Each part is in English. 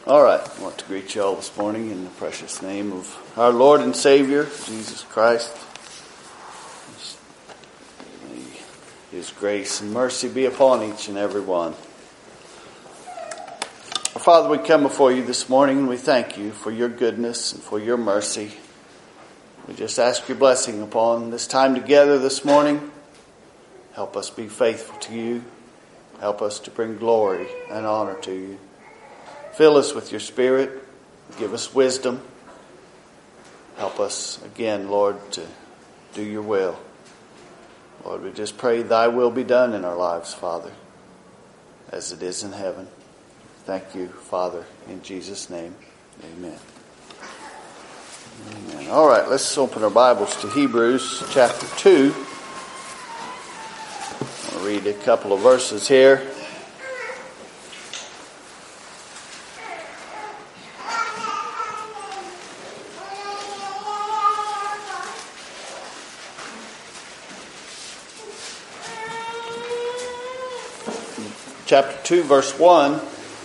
All right, I want to greet you all this morning in the precious name of our Lord and Savior, Jesus Christ. May His grace and mercy be upon each and every one. Our Father, we come before you this morning and we thank you for your goodness and for your mercy. We just ask your blessing upon this time together this morning. Help us be faithful to you. Help us to bring glory and honor to you. Fill us with your Spirit. Give us wisdom. Help us again, Lord, to do your will. Lord, we just pray thy will be done in our lives, Father, as it is in heaven. Thank you, Father, in Jesus' name. Amen. Amen. All right, let's open our Bibles to Hebrews chapter 2. I'll read a couple of verses here. Chapter 2, verse 1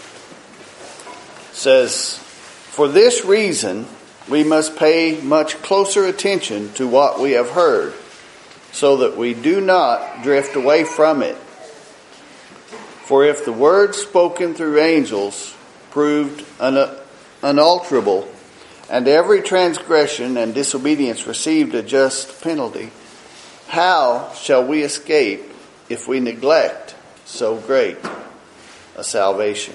says, "For this reason we must pay much closer attention to what we have heard, so that we do not drift away from it. For if the word spoken through angels proved unalterable, and every transgression and disobedience received a just penalty, how shall we escape if we neglect so great a salvation?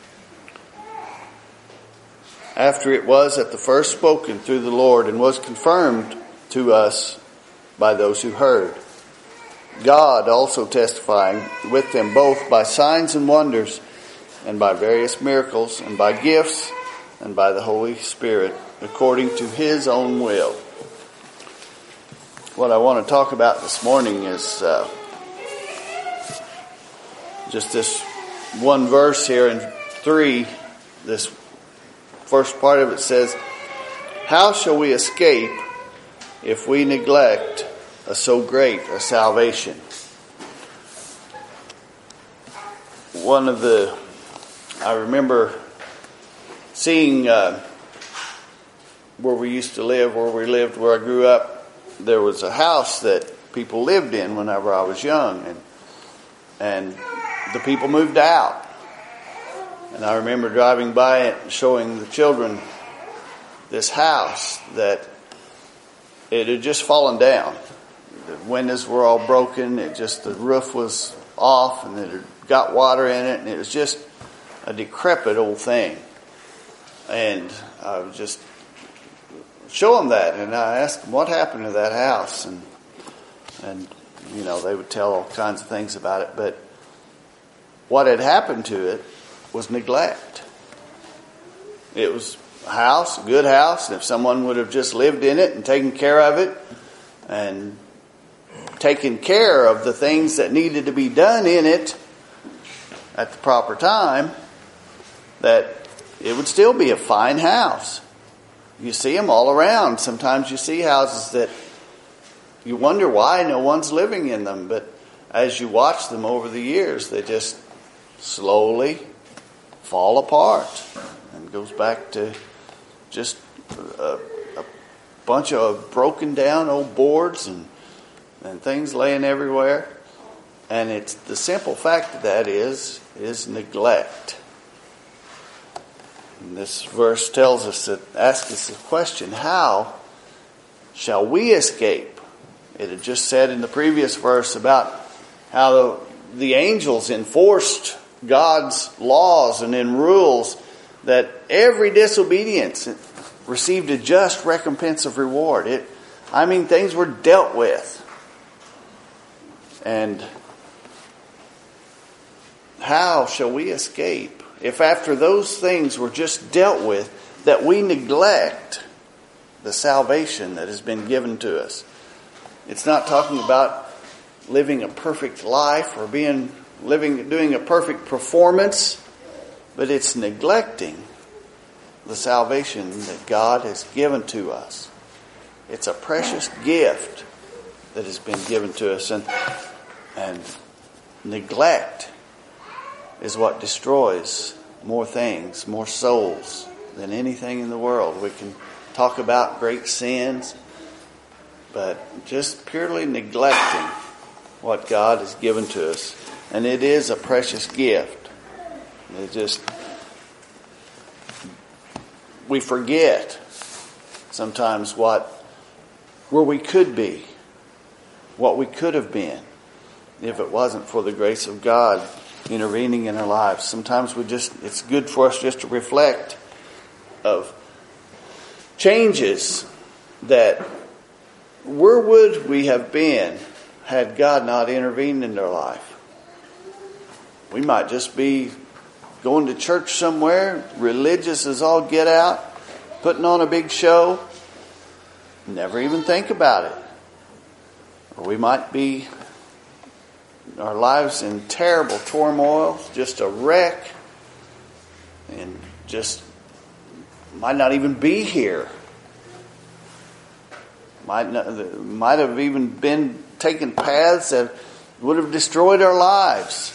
After it was at the first spoken through the Lord and was confirmed to us by those who heard, God also testifying with them both by signs and wonders and by various miracles and by gifts and by the Holy Spirit according to his own will." What I want to talk about this morning is just this one verse here in 3. This first part of it says, "How shall we escape if we neglect so great a salvation?" I remember seeing where I grew up, there was a house that people lived in whenever I was young, and the people moved out. And I remember driving by it and showing the children this house that it had just fallen down. The windows were all broken. The roof was off, and it had got water in it, and it was just a decrepit old thing. And I would just show them that, and I asked them what happened to that house, and they would tell all kinds of things about it, but what had happened to it was neglect. It was a house, a good house, and if someone would have just lived in it and taken care of it and taken care of the things that needed to be done in it at the proper time, that it would still be a fine house. You see them all around. Sometimes you see houses that you wonder why no one's living in them, but as you watch them over the years, they just slowly fall apart and goes back to just a bunch of broken down old boards and things laying everywhere. And it's the simple fact that is neglect. And this verse tells us asks us the question, how shall we escape? It had just said in the previous verse about how the angels enforced God's laws and in rules, that every disobedience received a just recompense of reward. Things were dealt with. And how shall we escape if after those things were just dealt with, that we neglect the salvation that has been given to us? It's not talking about living a perfect life or doing a perfect performance, but it's neglecting the salvation that God has given to us. It's a precious gift that has been given to us, and neglect is what destroys more things, more souls than anything in the world. We can talk about great sins, but just purely neglecting what God has given to us. And it is a precious gift. We forget sometimes where we could be, what we could have been if it wasn't for the grace of God intervening in our lives. Sometimes it's good for us just to reflect of changes that where would we have been had God not intervened in our life? We might just be going to church somewhere, religious as all get out, putting on a big show, never even think about it. Or we might be our lives in terrible turmoil, just a wreck, and just might not even be here. Might have even been taking paths that would have destroyed our lives.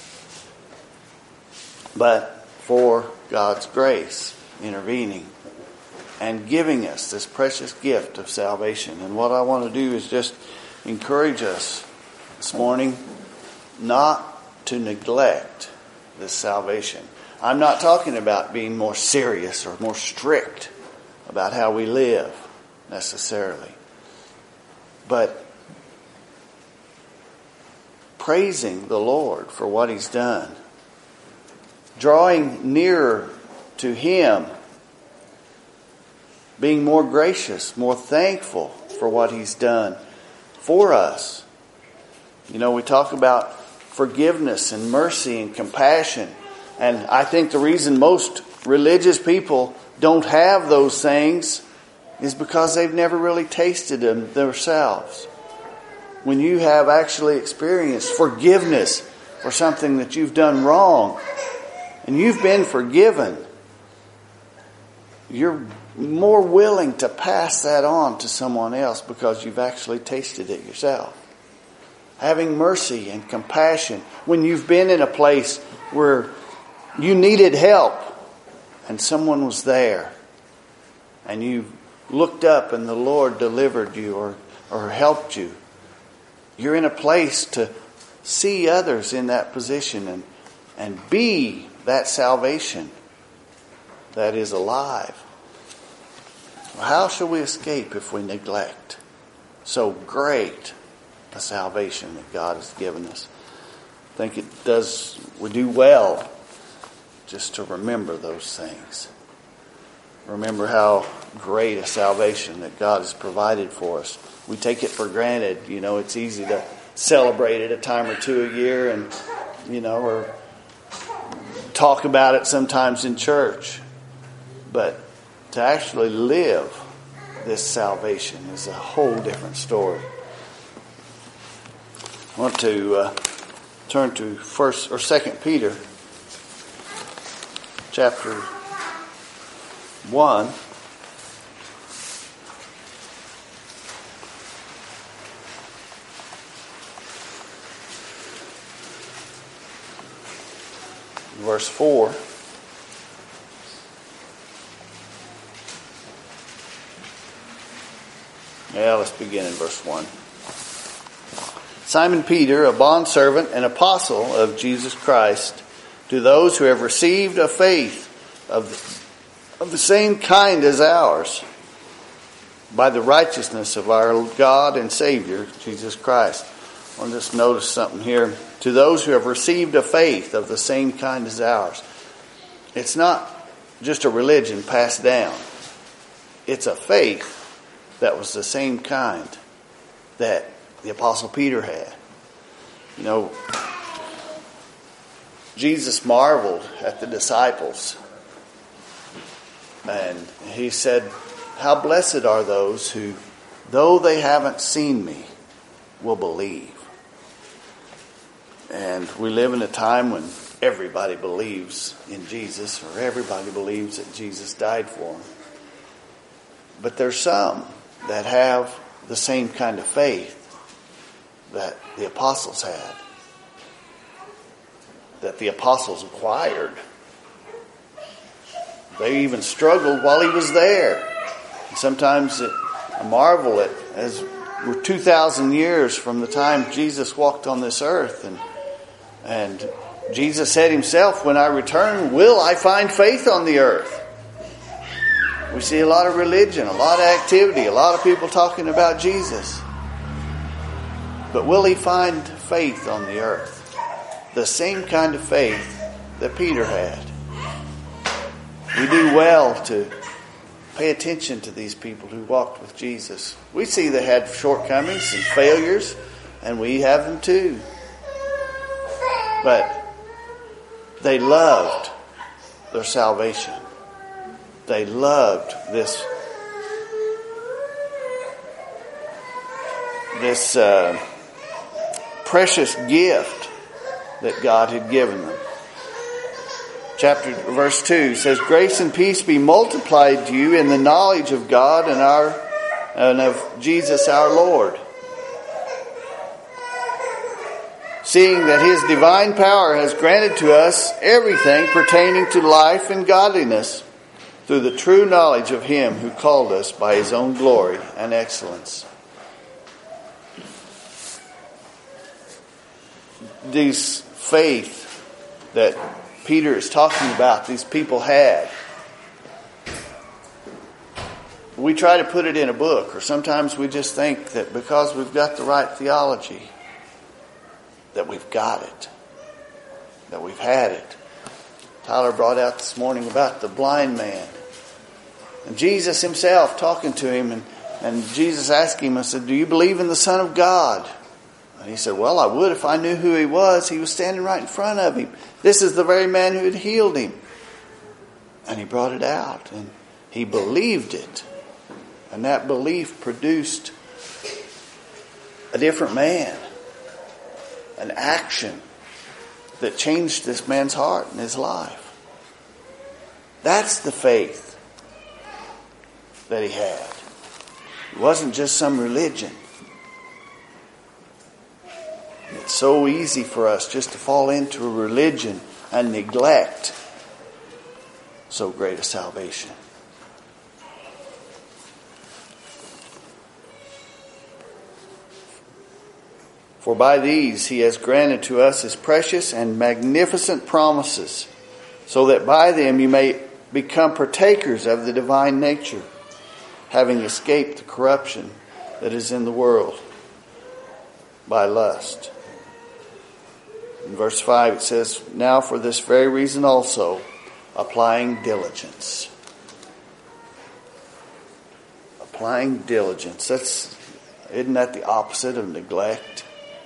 But for God's grace intervening and giving us this precious gift of salvation. And what I want to do is just encourage us this morning not to neglect this salvation. I'm not talking about being more serious or more strict about how we live necessarily, but praising the Lord for what He's done, drawing nearer to Him, being more gracious, more thankful for what He's done for us. You know, we talk about forgiveness and mercy and compassion. And I think the reason most religious people don't have those things is because they've never really tasted them themselves. When you have actually experienced forgiveness for something that you've done wrong and you've been forgiven, you're more willing to pass that on to someone else because you've actually tasted it yourself. Having mercy and compassion when you've been in a place where you needed help and someone was there and you looked up and the Lord delivered you or helped you. You're in a place to see others in that position and be that salvation that is alive. How shall we escape if we neglect so great a salvation that God has given us? I think we do well just to remember those things. Remember how great a salvation that God has provided for us. We take it for granted. You know, it's easy to celebrate it a time or two a year and, or talk about it sometimes in church. But to actually live this salvation is a whole different story. I want to turn to 1st or 2nd Peter chapter 1. Verse 4. Yeah, let's begin in verse 1. Simon Peter, a bondservant and apostle of Jesus Christ, to those who have received a faith of the same kind as ours, by the righteousness of our God and Savior, Jesus Christ. I want to just notice something here. To those who have received a faith of the same kind as ours. It's not just a religion passed down. It's a faith that was the same kind that the Apostle Peter had. You know, Jesus marveled at the disciples. And He said, how blessed are those who, though they haven't seen me, will believe. And we live in a time when everybody believes in Jesus, or everybody believes that Jesus died for them. But there's some that have the same kind of faith that the apostles had, that the apostles acquired. They even struggled while he was there. And sometimes I marvel at, as we're 2,000 years from the time Jesus walked on this earth, and Jesus said himself, when I return, will I find faith on the earth? We see a lot of religion, a lot of activity, a lot of people talking about Jesus. But will he find faith on the earth? The same kind of faith that Peter had. We do well to pay attention to these people who walked with Jesus. We see they had shortcomings and failures, and we have them too. But they loved their salvation. They loved this precious gift that God had given them. Verse 2 says, grace and peace be multiplied to you in the knowledge of God and of Jesus our Lord. Seeing that his divine power has granted to us everything pertaining to life and godliness through the true knowledge of him who called us by his own glory and excellence. These faith that Peter is talking about, these people had. We try to put it in a book, or sometimes we just think that because we've got the right theology, that we've got it, that we've had it. Tyler brought out this morning about the blind man. And Jesus himself talking to him, and Jesus asked him, I said, do you believe in the Son of God? And he said, well, I would if I knew who he was. He was standing right in front of him. This is the very man who had healed him. And he brought it out, and he believed it. And that belief produced a different man, an action that changed this man's heart and his life. That's the faith that he had. It wasn't just some religion. It's so easy for us just to fall into a religion and neglect so great a salvation. For by these he has granted to us his precious and magnificent promises, so that by them you may become partakers of the divine nature, having escaped the corruption that is in the world by lust. In verse 5 it says, now for this very reason also, applying diligence. Applying diligence. Isn't that the opposite of neglect?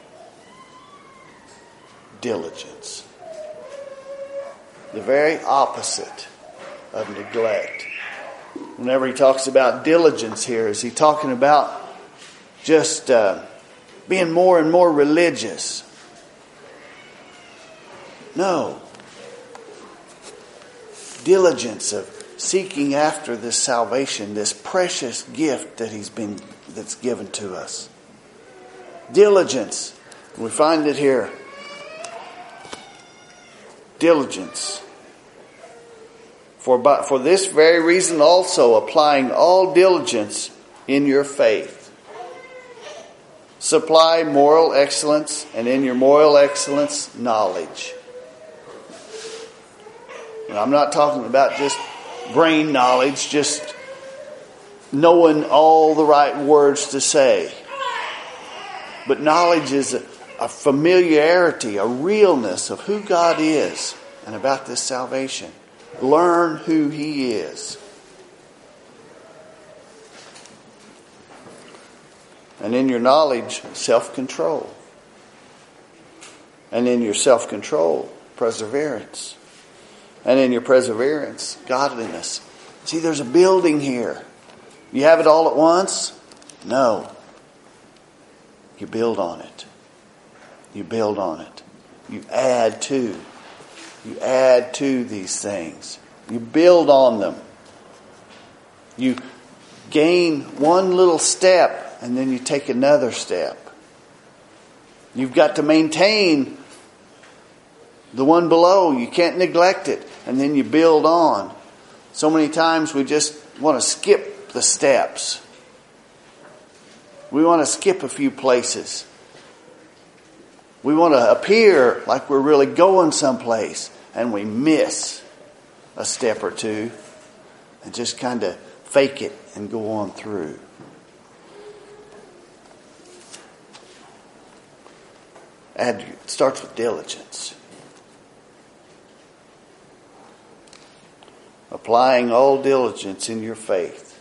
Diligence. The very opposite of neglect. Whenever he talks about diligence here, is he talking about just being more and more religious? No. Diligence of seeking after this salvation, this precious gift that's given to us. Diligence. We find it here. Diligence. For this very reason also, applying all diligence in your faith. Supply moral excellence, and in your moral excellence, knowledge. And I'm not talking about just brain knowledge, just knowing all the right words to say. But knowledge is a familiarity, a realness of who God is and about this salvation. Learn who he is. And in your knowledge, self-control. And in your self-control, perseverance. And in your perseverance, godliness. See, there's a building here. You have it all at once? No. You build on it. You build on it. You add to. You add to these things. You build on them. You gain one little step and then you take another step. You've got to maintain the one below. You can't neglect it. And then you build on. So many times we just want to skip the steps. We want to skip a few places. We want to appear like we're really going someplace, and we miss a step or two and just kind of fake it and go on through. It starts with diligence. Applying all diligence in your faith.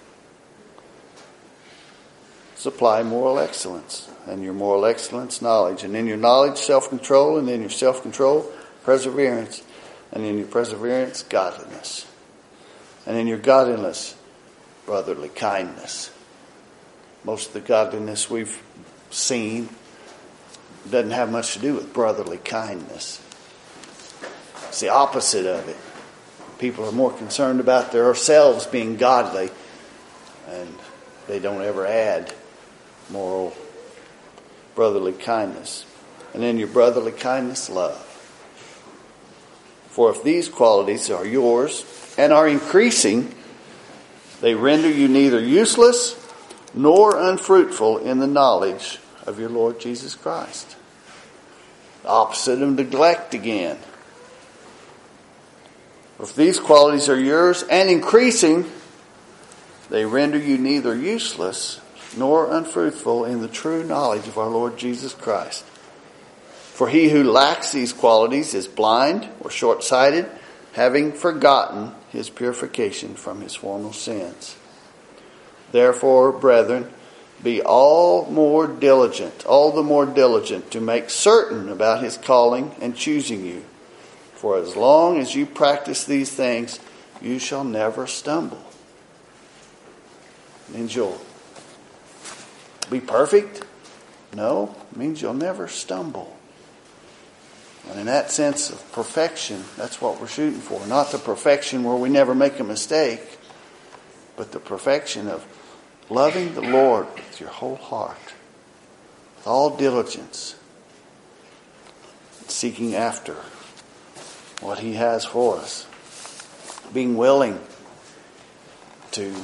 Supply moral excellence. And your moral excellence, knowledge. And in your knowledge, self-control. And in your self-control, perseverance. And in your perseverance, godliness. And in your godliness, brotherly kindness. Most of the godliness we've seen doesn't have much to do with brotherly kindness. It's the opposite of it. People are more concerned about themselves being godly, and they don't ever add moral brotherly kindness. And in your brotherly kindness, love. For if these qualities are yours and are increasing, they render you neither useless nor unfruitful in the knowledge of your Lord Jesus Christ. The opposite of neglect again. If these qualities are yours and increasing, they render you neither useless nor unfruitful in the true knowledge of our Lord Jesus Christ. For he who lacks these qualities is blind or short-sighted, having forgotten his purification from his former sins. Therefore, brethren, be all the more diligent to make certain about his calling and choosing you. For as long as you practice these things, you shall never stumble. It means you'll be perfect? No, it means you'll never stumble. And in that sense of perfection, that's what we're shooting for. Not the perfection where we never make a mistake, but the perfection of loving the Lord with your whole heart, with all diligence, seeking after what he has for us. Being willing to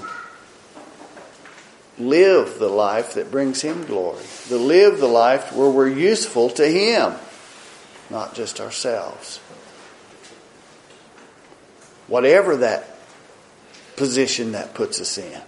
live the life that brings him glory. To live the life where we're useful to him, not just ourselves. Whatever that position that puts us in.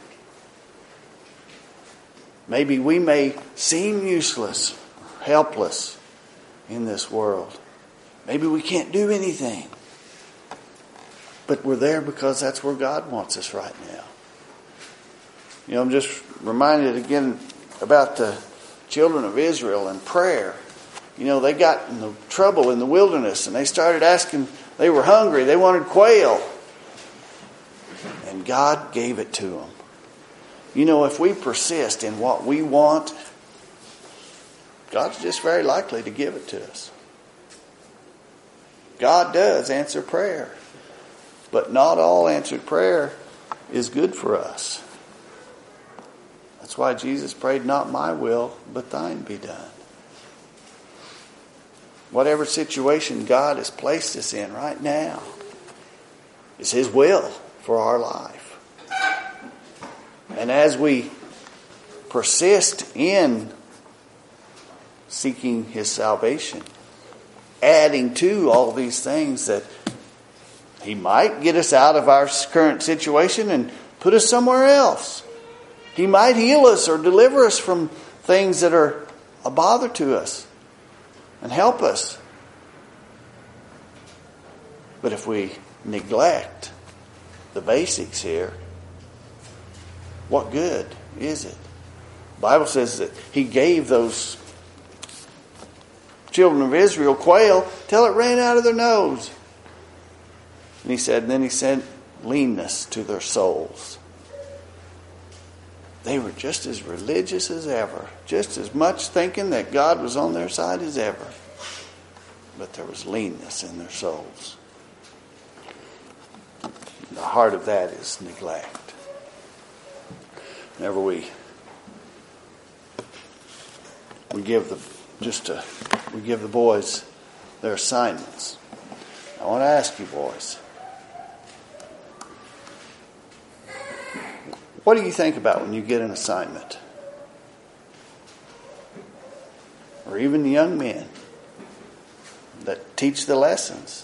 Maybe we may seem useless, helpless in this world. Maybe we can't do anything. But we're there because that's where God wants us right now. You know, I'm just reminded again about the children of Israel and prayer. You know, they got in trouble in the wilderness and they started asking, they were hungry, they wanted quail. And God gave it to them. You know, if we persist in what we want, God's just very likely to give it to us. God does answer prayer. But not all answered prayer is good for us. That's why Jesus prayed, not my will, but thine be done. Whatever situation God has placed us in right now is his will for our life. And as we persist in seeking his salvation, adding to all these things that he might get us out of our current situation and put us somewhere else. He might heal us or deliver us from things that are a bother to us and help us. But if we neglect the basics here, what good is it? The Bible says that he gave those children of Israel quail till it ran out of their nose. And then he sent leanness to their souls. They were just as religious as ever, just as much thinking that God was on their side as ever. But there was leanness in their souls. And the heart of that is neglect. Whenever we give the boys their assignments. I want to ask you boys, What do you think about when you get an assignment? Or even the young men that teach the lessons.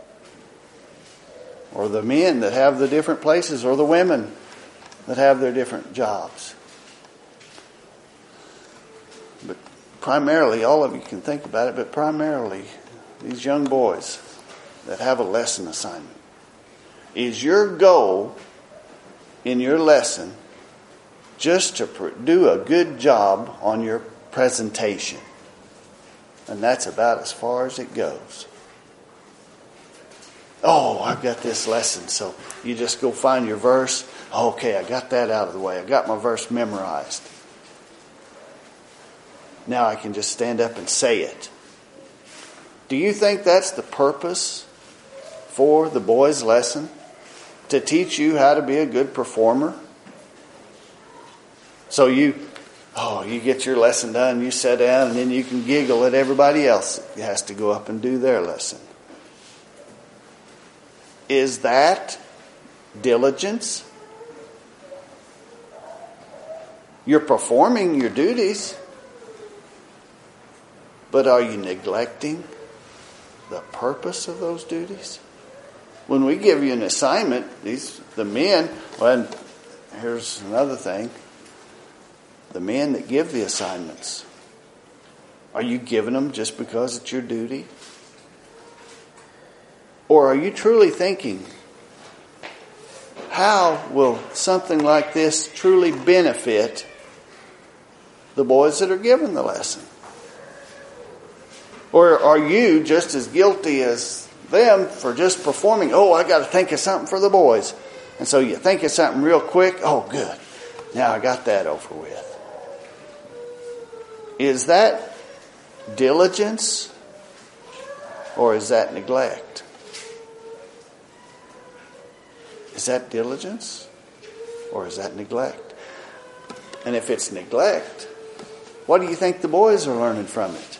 Or the men that have the different places, or the women that have their different jobs. But primarily, all of you can think about it, but primarily, these young boys that have a lesson assignment. Is your goal in your lesson just to do a good job on your presentation? And that's about as far as it goes. Oh, I've got this lesson, so you just go find your verse. Okay, I got that out of the way. I got my verse memorized. Now I can just stand up and say it. Do you think that's the purpose for the boys' lesson? To teach you how to be a good performer? So you get your lesson done, you sit down, and then you can giggle at everybody else that has to go up and do their lesson. Is that diligence? You're performing your duties, but are you neglecting the purpose of those duties? When we give you an assignment, the men, well, here's another thing. The men that give the assignments, are you giving them just because it's your duty? Or are you truly thinking, how will something like this truly benefit the boys that are given the lesson? Or are you just as guilty as them for just performing? Oh, I got to think of something for the boys. And so you think of something real quick. Oh, good. Now I got that over with. Is that diligence or is that neglect? Is that diligence or is that neglect? And if it's neglect, what do you think the boys are learning from it?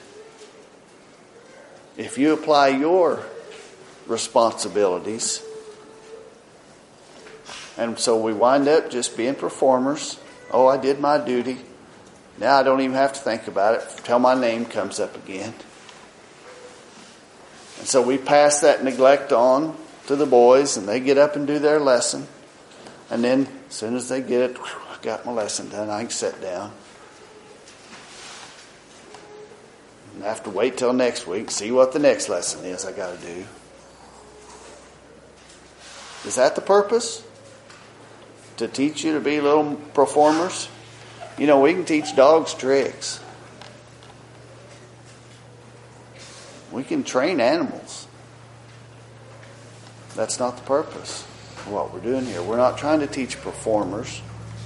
If you apply your responsibilities, and so we wind up just being performers. Oh, I did my duty. Now I don't even have to think about it till my name comes up again. And so we pass that neglect on to the boys, and they get up and do their lesson. And then as soon as they get it, I got my lesson done, I can sit down. And I have to wait till next week, see what the next lesson is I got to do. Is that the purpose? To teach you to be little performers? You know, we can teach dogs tricks. We can train animals. That's not the purpose of what we're doing here. We're not trying to teach performers.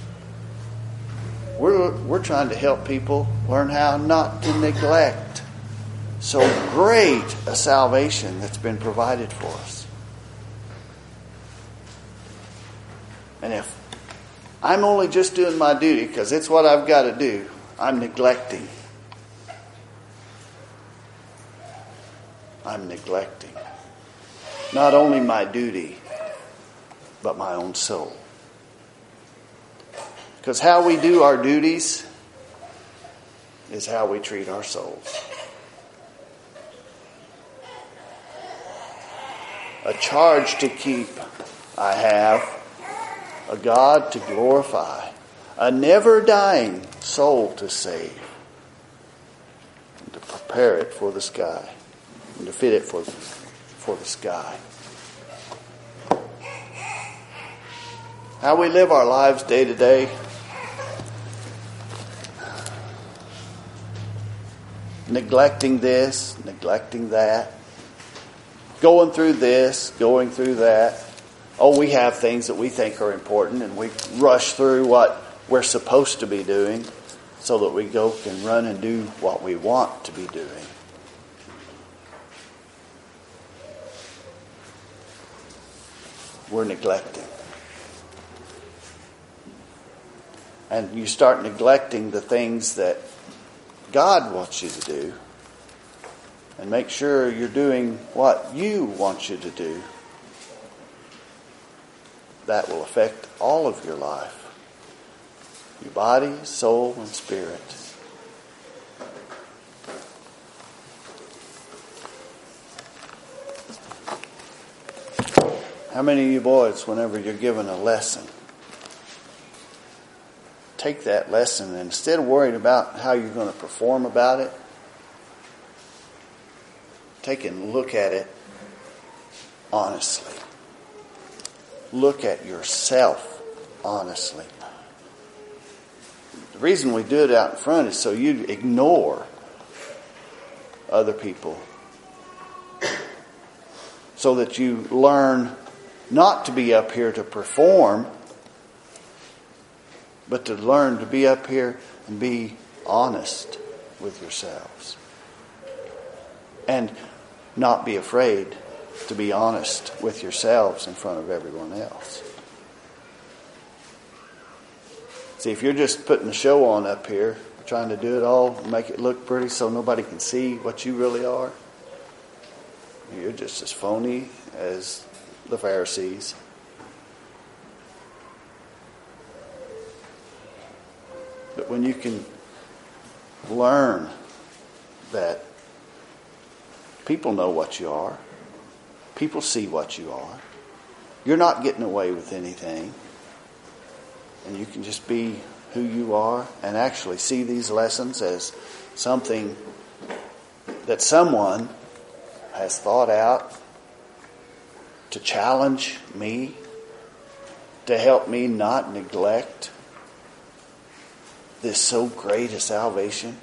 We're trying to help people learn how not to neglect so great a salvation that's been provided for us. And if I'm only just doing my duty because it's what I've got to do, I'm neglecting. I'm neglecting not only my duty, but my own soul. Because how we do our duties is how we treat our souls. A charge to keep I have, a God to glorify, a never-dying soul to save, and to prepare it for the sky, and to fit it for the sky. How we live our lives day to day, neglecting this, neglecting that, going through this, going through that. Oh, we have things that we think are important, and we rush through what we're supposed to be doing so that we can run and do what we want to be doing. We're neglecting. And you start neglecting the things that God wants you to do, and make sure you're doing what you want you to do. That will affect all of your life. Your body, soul, and spirit. How many of you boys, whenever you're given a lesson, take that lesson and instead of worrying about how you're going to perform about it, take and look at it honestly. Look at yourself honestly. The reason we do it out in front is so you ignore other people. So that you learn not to be up here to perform, but to learn to be up here and be honest with yourselves. And not be afraid to be honest with yourselves in front of everyone else. See, if you're just putting a show on up here, trying to do it all, make it look pretty so nobody can see what you really are, you're just as phony as the Pharisees. But when you can learn that people know what you are, people see what you are, you're not getting away with anything, and you can just be who you are and actually see these lessons as something that someone has thought out to challenge me, to help me not neglect this so great a salvation,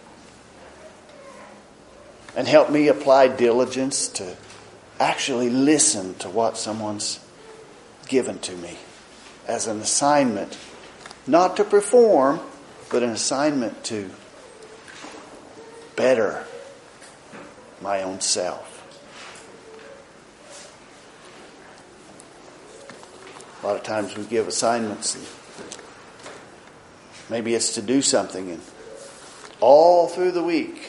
and help me apply diligence to actually listen to what someone's given to me as an assignment, not to perform, but an assignment to better my own self. A lot of times we give assignments and maybe it's to do something, and all through the week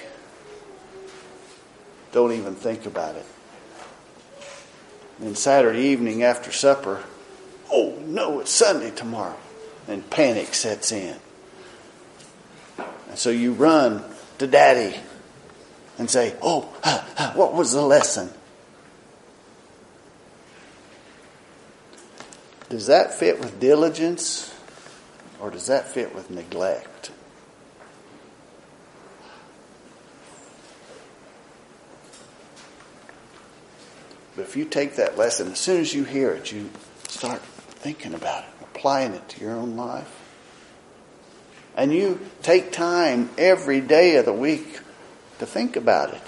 don't even think about it. And then Saturday evening after supper, oh no, it's Sunday tomorrow, and panic sets in. And so you run to Daddy and say, what was the lesson? Does that fit with diligence, or does that fit with neglect? But if you take that lesson, as soon as you hear it, you start thinking about it, applying it to your own life. And you take time every day of the week to think about it.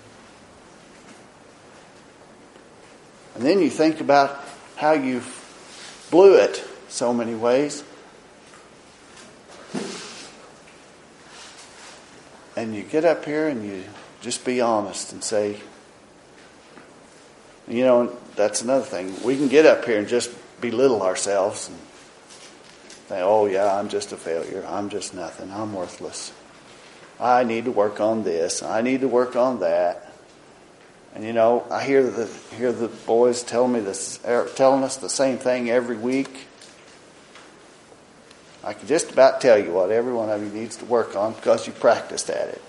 And then you think about how you blew it so many ways. And you get up here and you just be honest and say, that's another thing. We can get up here and just belittle ourselves and say, oh yeah, I'm just a failure. I'm just nothing. I'm worthless. I need to work on this. I need to work on that. And I hear the boys telling us the same thing every week. I can just about tell you what every one of you needs to work on because you practiced at it.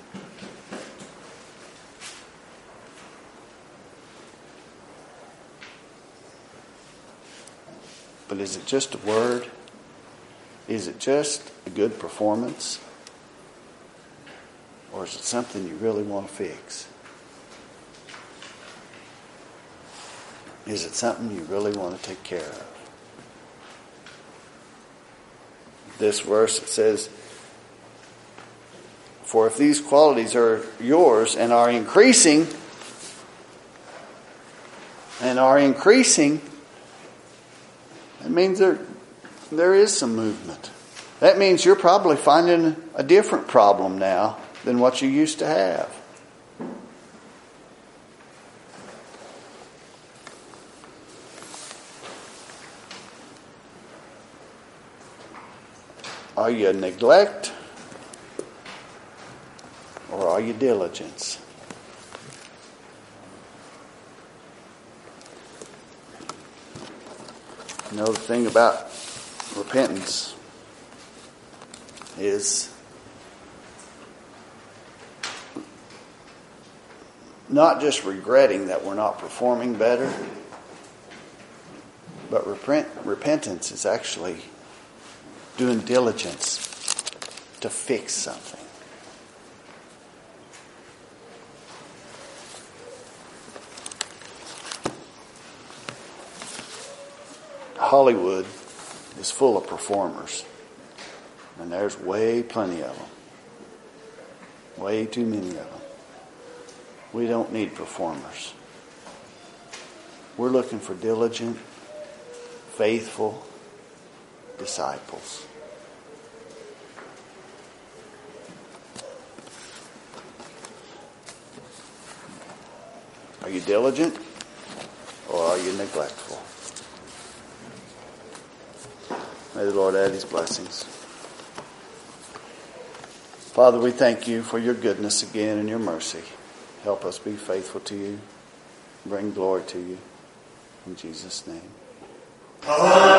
But is it just a word? Is it just a good performance? Or is it something you really want to fix? Is it something you really want to take care of? This verse, it says, for if these qualities are yours and are increasing, that means there is some movement. That means you're probably finding a different problem now than what you used to have. Are you neglect or are you diligence? The thing about repentance, is not just regretting that we're not performing better, but repentance is actually doing diligence to fix something. Hollywood is full of performers, and there's way plenty of them. Way too many of them. We don't need performers. We're looking for diligent, faithful disciples. Are you diligent or are you neglectful? May the Lord add His blessings. Father, we thank You for Your goodness again and Your mercy. Help us be faithful to You. Bring glory to You. In Jesus' name.